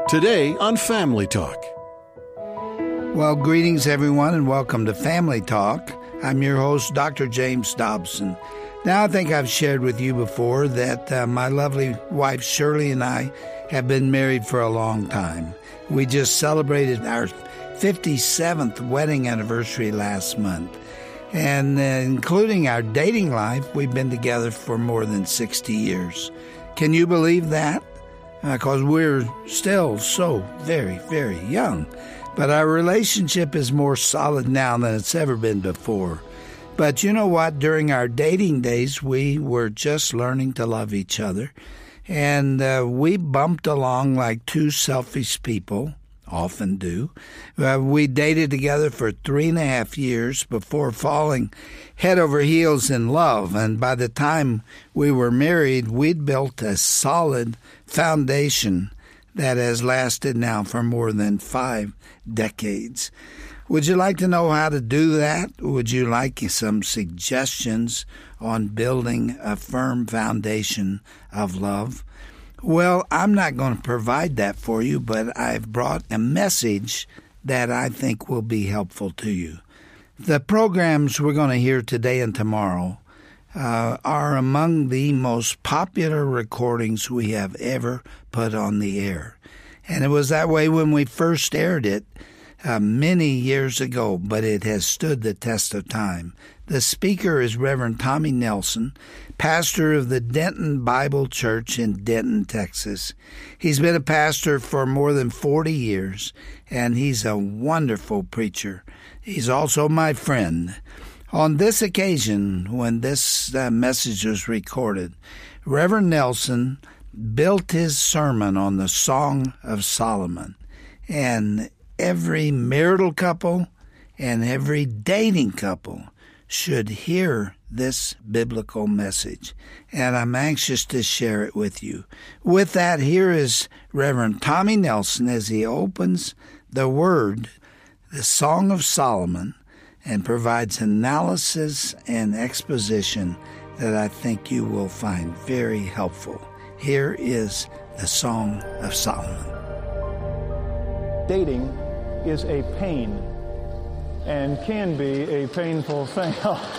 Today on Family Talk. Well, greetings everyone and welcome to Family Talk. I'm your host, Dr. James Dobson. Now, I think I've shared with you before that my lovely wife Shirley and I have been married for a long time. We just celebrated our 57th wedding anniversary last month. And including our dating life, we've been together for more than 60 years. Can you believe that? Because we're still so very, very young. But our relationship is more solid now than it's ever been before. But you know what? During our dating days, we were just learning to love each other. And we bumped along like two selfish people often do. We dated together for 3.5 years before falling head over heels in love. And by the time we were married, we'd built a solid foundation that has lasted now for more than 5 decades. Would you like to know how to do that? Would you like some suggestions on building a firm foundation of love? Well, I'm not going to provide that for you, but I've brought a message that I think will be helpful to you. The programs we're going to hear today and tomorrow are among the most popular recordings we have ever put on the air. And it was that way when we first aired it many years ago, but it has stood the test of time. The speaker is Reverend Tommy Nelson, pastor of the Denton Bible Church in Denton, Texas. He's been a pastor for more than 40 years, and he's a wonderful preacher. He's also my friend. On this occasion, when this message was recorded, Reverend Nelson built his sermon on the Song of Solomon, and every marital couple and every dating couple should hear this biblical message, and I'm anxious to share it with you. With that, here is Reverend Tommy Nelson as he opens the Word, the Song of Solomon, and provides analysis and exposition that I think you will find very helpful. Here is the Song of Solomon. Dating is a pain and can be a painful thing.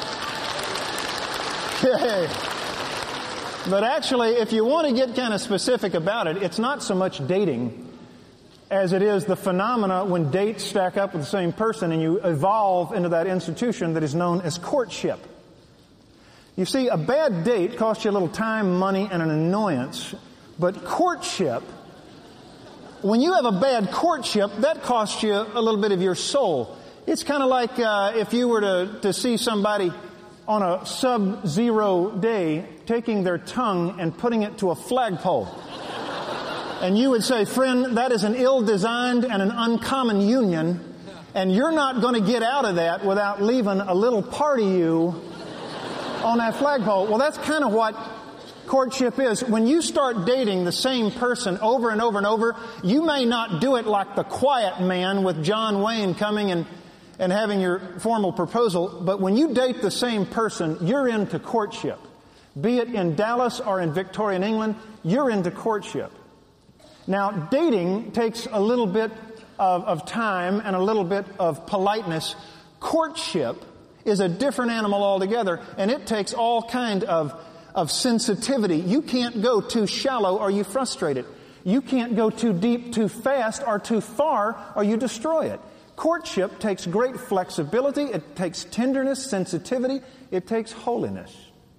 Okay. But actually, if you want to get kind of specific about it, it's not so much dating as it is the phenomena when dates stack up with the same person and you evolve into that institution that is known as courtship. You see, a bad date costs you a little time, money, and an annoyance. But courtship, when you have a bad courtship, that costs you a little bit of your soul. It's kind of like if you were to see somebody on a sub-zero day taking their tongue and putting it to a flagpole. And you would say, friend, that is an ill-designed and an uncommon union, and you're not going to get out of that without leaving a little part of you on that flagpole. Well, that's kind of what courtship is. When you start dating the same person over and over and over, you may not do it like the quiet man with John Wayne coming and having your formal proposal, but when you date the same person, you're into courtship. Be it in Dallas or in Victorian England, you're into courtship. Now, dating takes a little bit of time and a little bit of politeness. Courtship is a different animal altogether, and it takes all kind of sensitivity. You can't go too shallow or you frustrate it. You can't go too deep, too fast, or too far, or you destroy it. Courtship takes great flexibility. It takes tenderness, sensitivity. It takes holiness.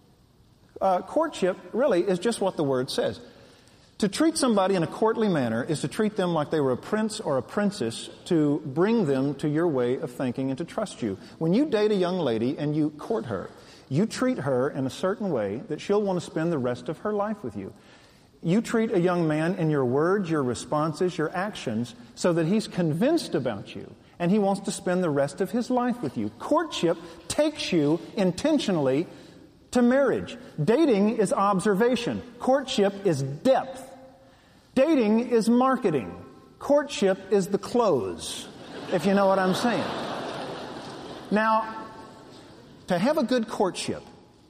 Courtship really is just what the word says. To treat somebody in a courtly manner is to treat them like they were a prince or a princess, to bring them to your way of thinking and to trust you. When you date a young lady and you court her, you treat her in a certain way that she'll want to spend the rest of her life with you. You treat a young man in your words, your responses, your actions, so that he's convinced about you and he wants to spend the rest of his life with you. Courtship takes you intentionally to marriage. Dating is observation. Courtship is depth. Dating is marketing. Courtship is the close, if you know what I'm saying. Now, to have a good courtship,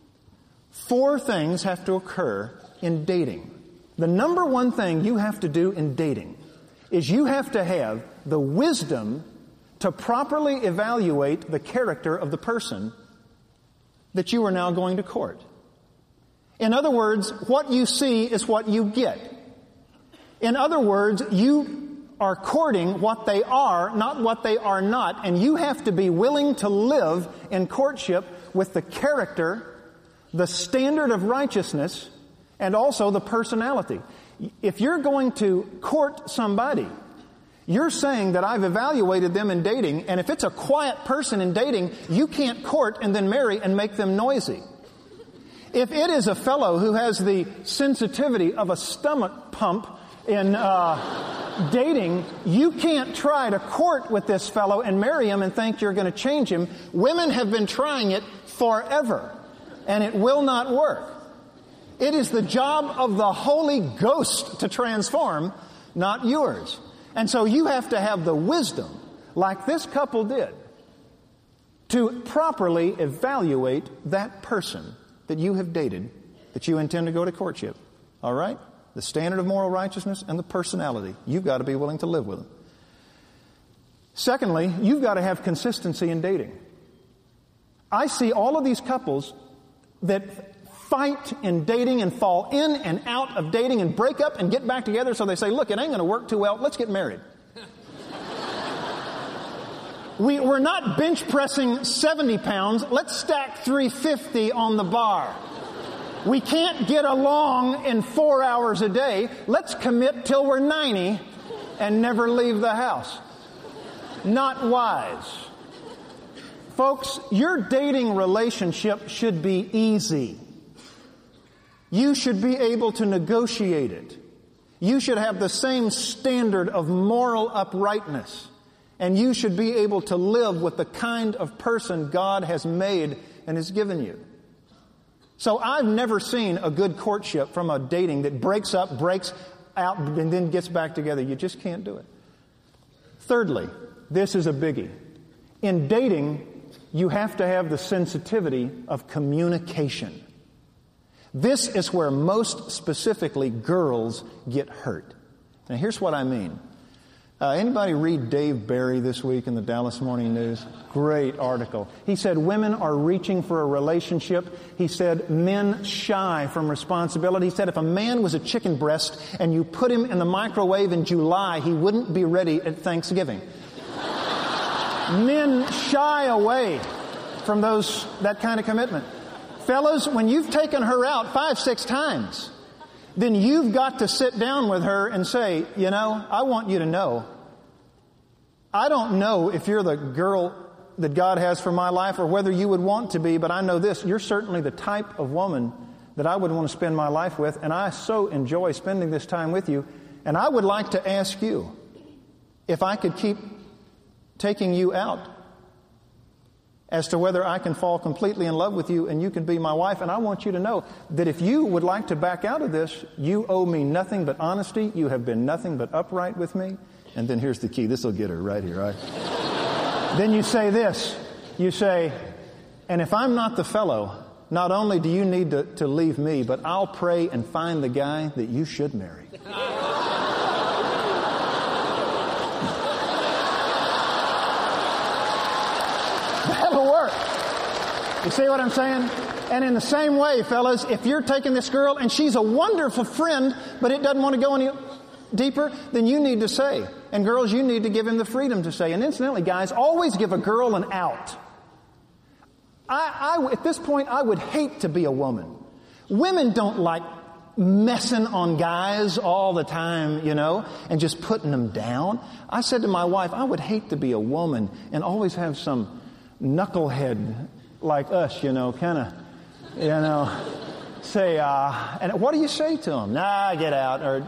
4 things have to occur in dating. The number one thing you have to do in dating is you have to have the wisdom to properly evaluate the character of the person that you are now going to court. In other words, what you see is what you get. In other words, you are courting what they are, not what they are not, and you have to be willing to live in courtship with the character, the standard of righteousness, and also the personality. If you're going to court somebody, you're saying that I've evaluated them in dating, and if it's a quiet person in dating, you can't court and then marry and make them noisy. If it is a fellow who has the sensitivity of a stomach pump in dating, you can't try to court with this fellow and marry him and think you're going to change him. Women have been trying it forever, and it will not work. It is the job of the Holy Ghost to transform, not yours. And so you have to have the wisdom, like this couple did, to properly evaluate that person that you have dated, that you intend to go to courtship. All right? The standard of moral righteousness and the personality. You've got to be willing to live with them. Secondly, you've got to have consistency in dating. I see all of these couples that fight in dating and fall in and out of dating and break up and get back together, so they say, look, it ain't going to work too well, let's get married. We're not bench pressing 70 pounds, let's stack 350 on the bar. We can't get along in 4 hours a day, let's commit till we're 90 and never leave the house. Not wise. Folks, your dating relationship should be easy. You should be able to negotiate it. You should have the same standard of moral uprightness. And you should be able to live with the kind of person God has made and has given you. So I've never seen a good courtship from a dating that breaks up, breaks out, and then gets back together. You just can't do it. Thirdly, this is a biggie. In dating, you have to have the sensitivity of communication. This is where most specifically girls get hurt. Now here's what I mean. Anybody read Dave Barry this week in the Dallas Morning News? Great article. He said women are reaching for a relationship. He said men shy from responsibility. He said if a man was a chicken breast and you put him in the microwave in July, he wouldn't be ready at Thanksgiving. Men shy away from that kind of commitment. Fellas, when you've taken her out 5-6 times, then you've got to sit down with her and say, you know, I want you to know, I don't know if you're the girl that God has for my life or whether you would want to be, but I know this, you're certainly the type of woman that I would want to spend my life with, and I so enjoy spending this time with you, and I would like to ask you if I could keep taking you out as to whether I can fall completely in love with you and you can be my wife. And I want you to know that if you would like to back out of this, you owe me nothing but honesty. You have been nothing but upright with me. And then here's the key. This will get her right here, right? Then you say this. You say, and if I'm not the fellow, not only do you need to leave me, but I'll pray and find the guy that you should marry. That'll work. You see what I'm saying? And in the same way, fellas, if you're taking this girl and she's a wonderful friend, but it doesn't want to go any deeper, then you need to say. And girls, you need to give him the freedom to say. And incidentally, guys, always give a girl an out. At this point, I would hate to be a woman. Women don't like messing on guys all the time, you know, and just putting them down. I said to my wife, I would hate to be a woman and always have some knucklehead like us, you know, kind of, you know, say, and what do you say to him? Nah, get out, or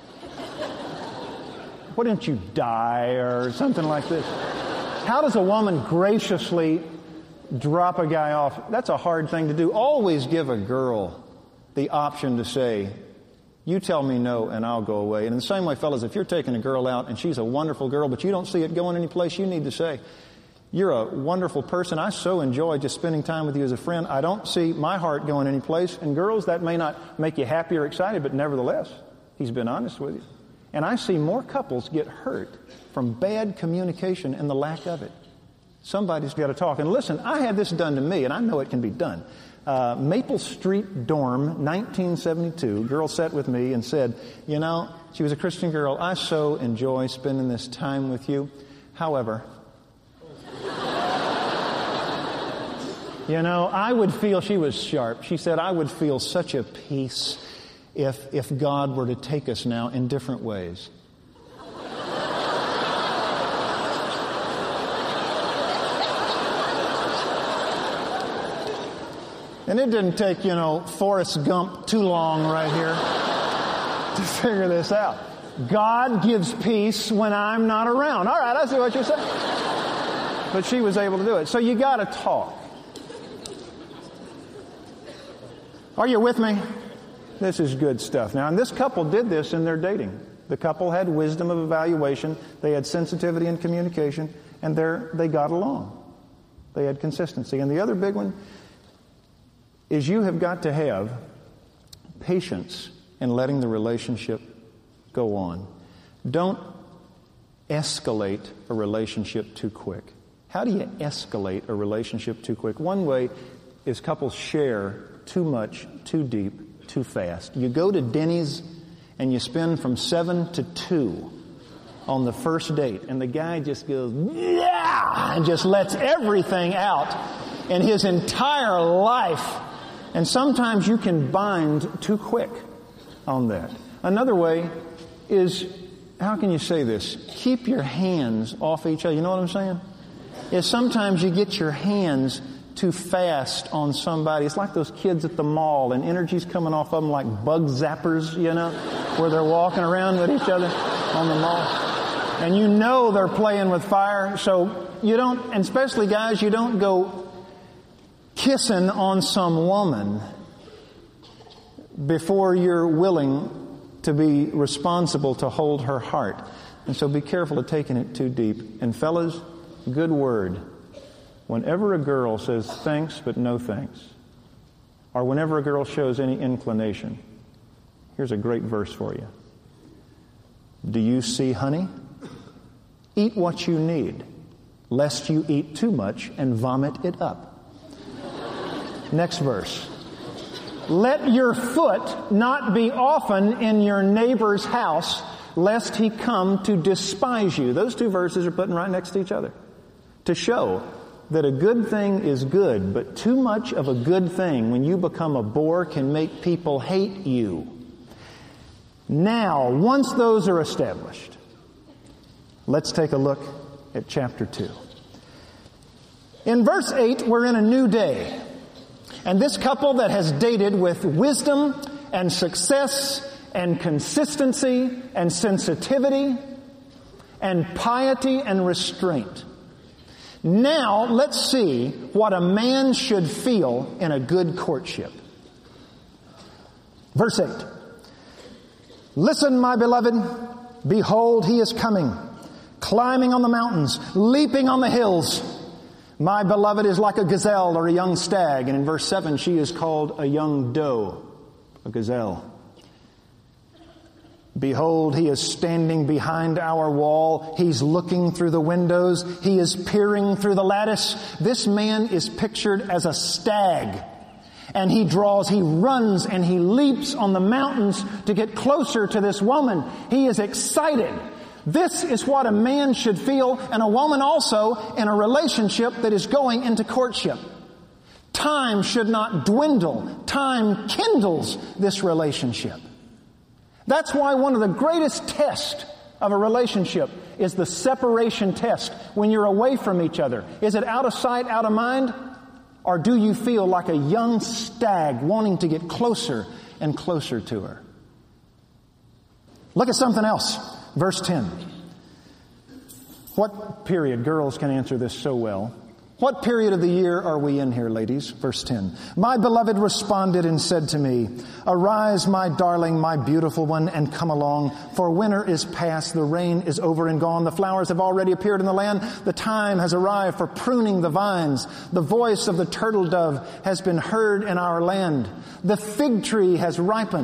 why didn't you die, or something like this. How does a woman graciously drop a guy off? That's a hard thing to do. Always give a girl the option to say, you tell me no and I'll go away. And in the same way, fellas, if you're taking a girl out and she's a wonderful girl, but you don't see it going any place, you need to say, you're a wonderful person. I so enjoy just spending time with you as a friend. I don't see my heart going any place. And girls, that may not make you happy or excited, but nevertheless, he's been honest with you. And I see more couples get hurt from bad communication and the lack of it. Somebody's got to talk. And listen, I had this done to me, and I know it can be done. Maple Street dorm, 1972, girl sat with me and said, you know, she was a Christian girl, I so enjoy spending this time with you. However, you know, I would feel, she was sharp. She said, I would feel such a peace if God were to take us now in different ways. And it didn't take, you know, Forrest Gump too long right here to figure this out. God gives peace when I'm not around. All right, I see what you're saying. But she was able to do it. So you got to talk. Are you with me? This is good stuff. Now, and this couple did this in their dating. The couple had wisdom of evaluation. They had sensitivity in communication. And they got along. They had consistency. And the other big one is you have got to have patience in letting the relationship go on. Don't escalate a relationship too quick. How do you escalate a relationship too quick? One way is couples share too much, too deep, too fast. You go to Denny's and you spend from 7 to 2 on the first date, and the guy just goes, yeah, and just lets everything out in his entire life. And sometimes you can bind too quick on that. Another way is, how can you say this? Keep your hands off each other. You know what I'm saying? Is sometimes you get your hands too fast on somebody. It's like those kids at the mall, and energy's coming off of them like bug zappers, you know, where they're walking around with each other on the mall. And you know they're playing with fire. So you don't, and especially guys, you don't go kissing on some woman before you're willing to be responsible to hold her heart. And so be careful of taking it too deep. And fellas, good word. Whenever a girl says thanks but no thanks, or whenever a girl shows any inclination, here's a great verse for you. Do you see honey? Eat what you need, lest you eat too much and vomit it up. Next verse. Let your foot not be often in your neighbor's house, lest he come to despise you. Those two verses are put right next to each other to show that a good thing is good, but too much of a good thing, when you become a bore, can make people hate you. Now, once those are established, let's take a look at chapter 2. In verse 8, we're in a new day. And this couple that has dated with wisdom and success and consistency and sensitivity and piety and restraint. Now, let's see what a man should feel in a good courtship. Verse 8. Listen, my beloved, behold, he is coming, climbing on the mountains, leaping on the hills. My beloved is like a gazelle or a young stag. And in verse 7, she is called a young doe, a gazelle. Behold, he is standing behind our wall. He's looking through the windows. He is peering through the lattice. This man is pictured as a stag. And he runs and he leaps on the mountains to get closer to this woman. He is excited. This is what a man should feel, and a woman also, in a relationship that is going into courtship. Time should not dwindle. Time kindles this relationship. That's why one of the greatest tests of a relationship is the separation test when you're away from each other. Is it out of sight, out of mind? Or do you feel like a young stag wanting to get closer and closer to her? Look at something else. Verse 10. What period? Girls can answer this so well. What period of the year are we in here, ladies? Verse 10. My beloved responded and said to me, arise, my darling, my beautiful one, and come along, for winter is past, the rain is over and gone, the flowers have already appeared in the land, the time has arrived for pruning the vines, the voice of the turtle dove has been heard in our land, the fig tree has ripened,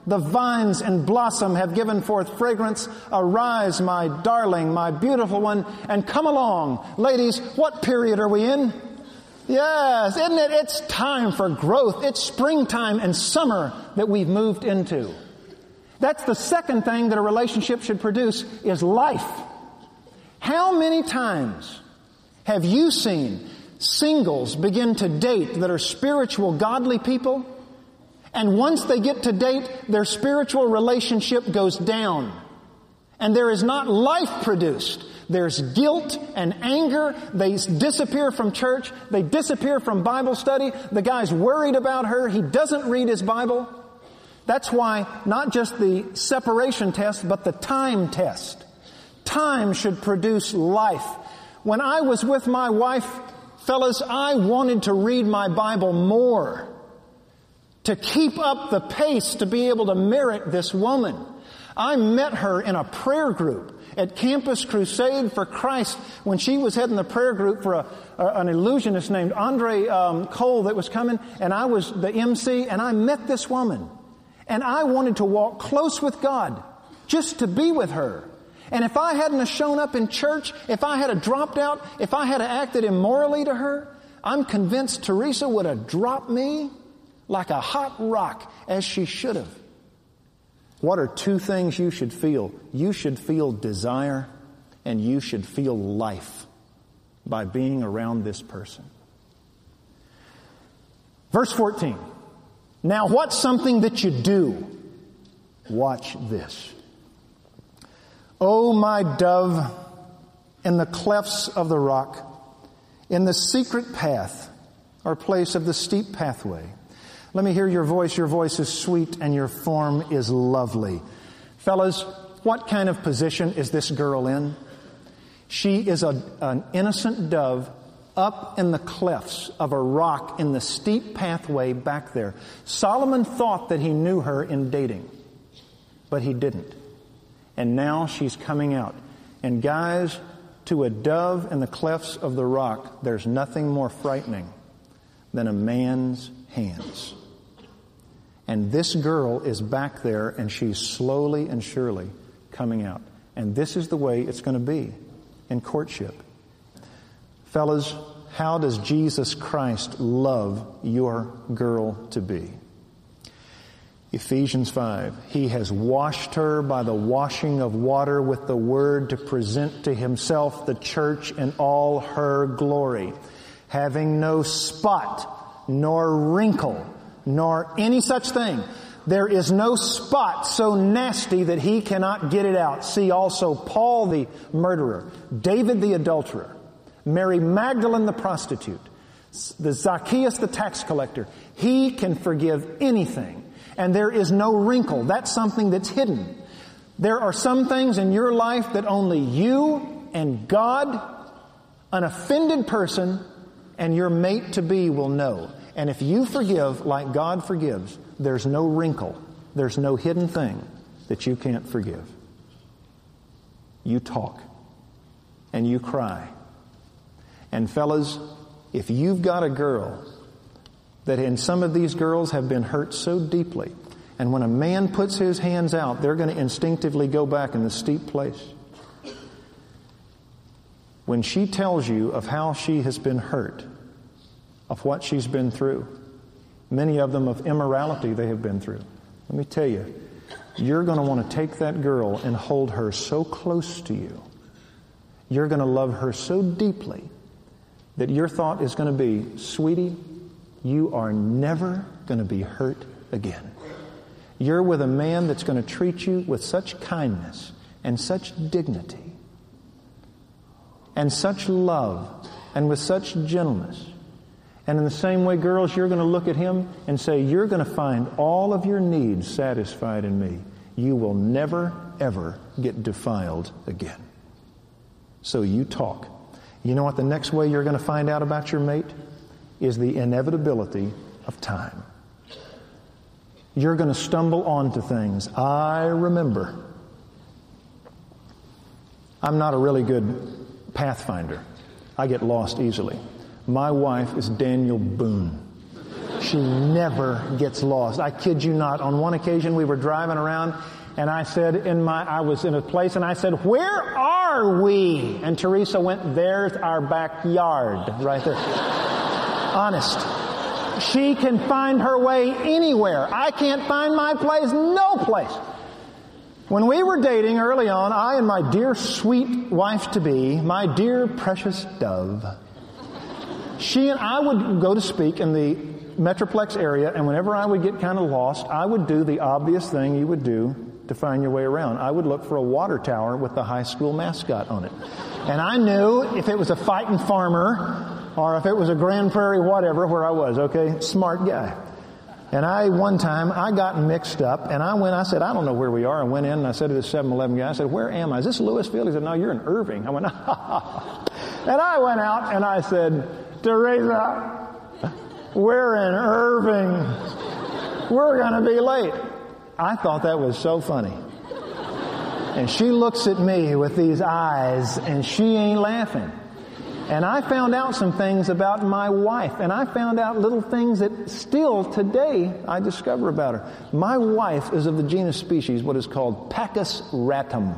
The vines in blossom have given forth fragrance. Arise, my darling, my beautiful one, and come along. Ladies, what period are we in? Yes, isn't it? It's time for growth. It's springtime and summer that we've moved into. That's the second thing that a relationship should produce, is life. How many times have you seen singles begin to date that are spiritual, godly people? And once they get to date, their spiritual relationship goes down. And there is not life produced. There's guilt and anger. They disappear from church. They disappear from Bible study. The guy's worried about her. He doesn't read his Bible. That's why not just the separation test, but the time test. Time should produce life. When I was with my wife, fellas, I wanted to read my Bible more, to keep up the pace, to be able to merit this woman. I met her in a prayer group at Campus Crusade for Christ when she was heading the prayer group for an illusionist named Andre Cole that was coming, and I was the MC, and I met this woman. And I wanted to walk close with God just to be with her. And if I hadn't have shown up in church, if I had dropped out, if I had acted immorally to her, I'm convinced Teresa would have dropped me like a hot rock, as she should have. What are two things you should feel? You should feel desire, and you should feel life by being around this person. Verse 14. Now what's something that you do? Watch this. O my dove, in the clefts of the rock, in the secret path or place of the steep pathway. Let me hear your voice. Your voice is sweet and your form is lovely. Fellas, what kind of position is this girl in? She is an innocent dove up in the clefts of a rock in the steep pathway back there. Solomon thought that he knew her in dating, but he didn't. And now she's coming out. And guys, to a dove in the clefts of the rock, there's nothing more frightening than a man's hands. And this girl is back there, and she's slowly and surely coming out. And this is the way it's going to be in courtship. Fellas, how does Jesus Christ love your girl to be? Ephesians 5. He has washed her by the washing of water with the word to present to himself the church in all her glory, having no spot, nor wrinkle, nor any such thing. There is no spot so nasty that he cannot get it out. See also Paul the murderer, David the adulterer, Mary Magdalene the prostitute, the Zacchaeus the tax collector. He can forgive anything. And there is no wrinkle. That's something that's hidden. There are some things in your life that only you and God, an offended person, and your mate-to-be will know. And if you forgive like God forgives, there's no wrinkle. There's no hidden thing that you can't forgive. You talk. And you cry. And fellas, if you've got a girl that in some of these girls have been hurt so deeply, and when a man puts his hands out, they're going to instinctively go back in the steep place. When she tells you of how she has been hurt, of what she's been through, many of them of immorality they have been through, let me tell you, you're going to want to take that girl and hold her so close to you. You're going to love her so deeply that your thought is going to be, sweetie, you are never going to be hurt again. You're with a man that's going to treat you with such kindness and such dignity and such love and with such gentleness. And in the same way, girls, you're going to look at him and say, you're going to find all of your needs satisfied in me. You will never, ever get defiled again. So you talk. You know what the next way you're going to find out about your mate is the inevitability of time. You're going to stumble onto things. I remember. I'm not a really good pathfinder. I get lost easily. My wife is Daniel Boone. She never gets lost. I kid you not. On one occasion, we were driving around, and I was in a place, and I said, "Where are we?" And Teresa went, "There's our backyard right there." Honest. She can find her way anywhere. I can't find my place, no place. When we were dating early on, I and my dear sweet wife-to-be, my dear precious dove, she and I would go to speak in the Metroplex area, and whenever I would get kind of lost, I would do the obvious thing you would do to find your way around. I would look for a water tower with the high school mascot on it. And I knew if it was a fighting farmer or if it was a Grand Prairie whatever where I was, okay? Smart guy. And one time, I got mixed up, and I said, "I don't know where we are." I went in, and I said to the 7-Eleven guy, I said, "Where am I? Is this Louisville?" He said, "No, you're in Irving." I went, "Ha, ha, ha." And I went out, and I said, "Teresa, we're in Irving. We're going to be late." I thought that was so funny. And she looks at me with these eyes, and she ain't laughing. And I found out some things about my wife, and I found out little things that still today I discover about her. My wife is of the genus species what is called Pachys ratum.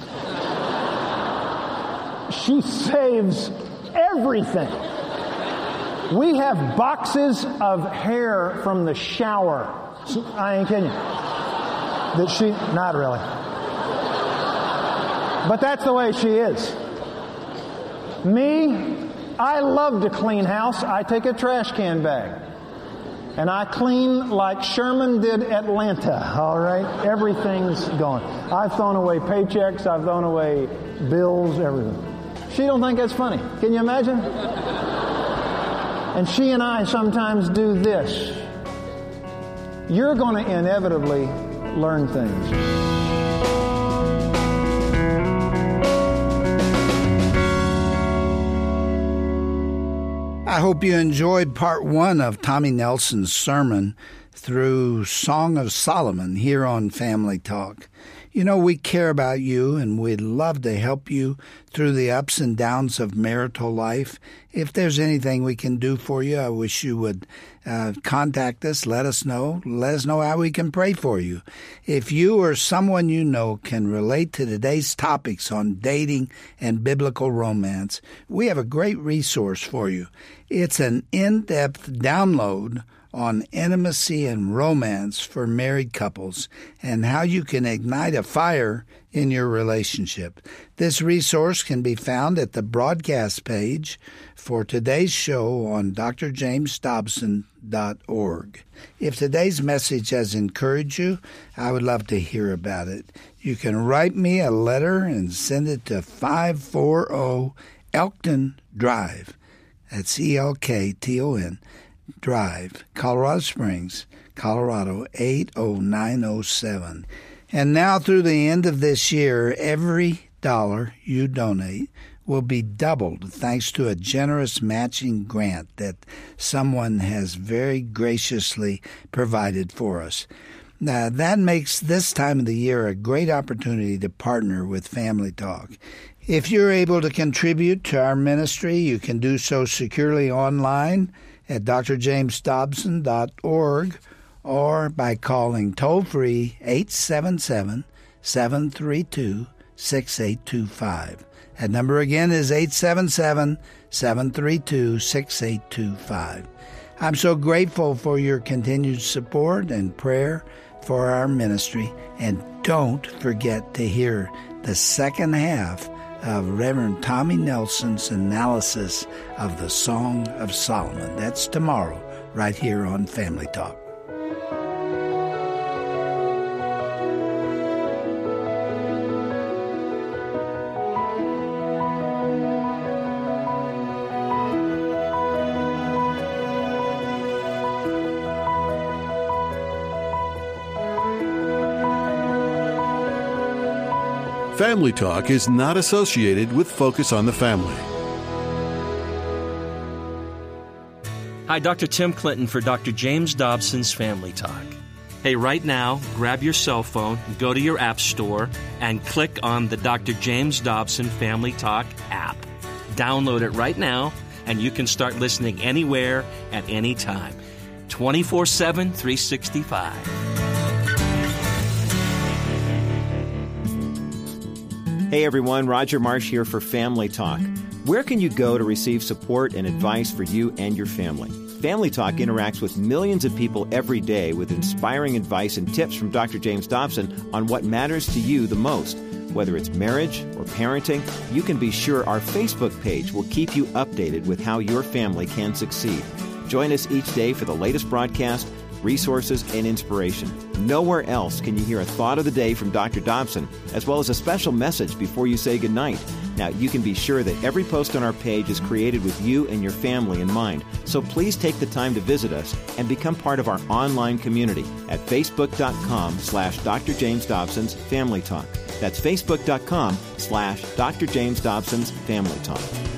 She saves everything. We have boxes of hair from the shower. I ain't kidding you. Not really. But that's the way she is. Me, I love to clean house. I take a trash can bag. And I clean like Sherman did Atlanta, all right? Everything's gone. I've thrown away paychecks. I've thrown away bills, everything. She don't think that's funny. Can you imagine? And she and I sometimes do this. You're going to inevitably learn things. I hope you enjoyed part 1 of Tommy Nelson's sermon through Song of Solomon here on Family Talk. You know, we care about you, and we'd love to help you through the ups and downs of marital life. If there's anything we can do for you, I wish you would contact us. Let us know. Let us know how we can pray for you. If you or someone you know can relate to today's topics on dating and biblical romance, we have a great resource for you. It's an in-depth download on intimacy and romance for married couples and how you can ignite a fire in your relationship. This resource can be found at the broadcast page for today's show on drjamesdobson.org. If today's message has encouraged you, I would love to hear about it. You can write me a letter and send it to 540 Elkton Drive. That's Elkton Drive, Colorado Springs, Colorado 80907. And now through the end of this year, every dollar you donate will be doubled thanks to a generous matching grant that someone has very graciously provided for us. Now, that makes this time of the year a great opportunity to partner with Family Talk. If you're able to contribute to our ministry, you can do so securely online at drjamesdobson.org or by calling toll-free 877-732-6825. That number again is 877-732-6825. I'm so grateful for your continued support and prayer for our ministry. And don't forget to hear the second half of Reverend Tommy Nelson's analysis of the Song of Solomon. That's tomorrow, right here on Family Talk. Family Talk is not associated with Focus on the Family. Hi, Dr. Tim Clinton for Dr. James Dobson's Family Talk. Hey, right now, grab your cell phone, go to your app store, and click on the Dr. James Dobson Family Talk app. Download it right now, and you can start listening anywhere at any time. 24/7, 365. Hey everyone, Roger Marsh here for Family Talk. Where can you go to receive support and advice for you and your family? Family Talk interacts with millions of people every day with inspiring advice and tips from Dr. James Dobson on what matters to you the most. Whether it's marriage or parenting, you can be sure our Facebook page will keep you updated with how your family can succeed. Join us each day for the latest broadcast, resources, and inspiration. Nowhere else can you hear a thought of the day from Dr. Dobson, as well as a special message before you say goodnight. Now, you can be sure that every post on our page is created with you and your family in mind. So please take the time to visit us and become part of our online community at facebook.com/Dr. James Dobson's Family Talk. That's facebook.com/Dr. James Dobson's Family Talk.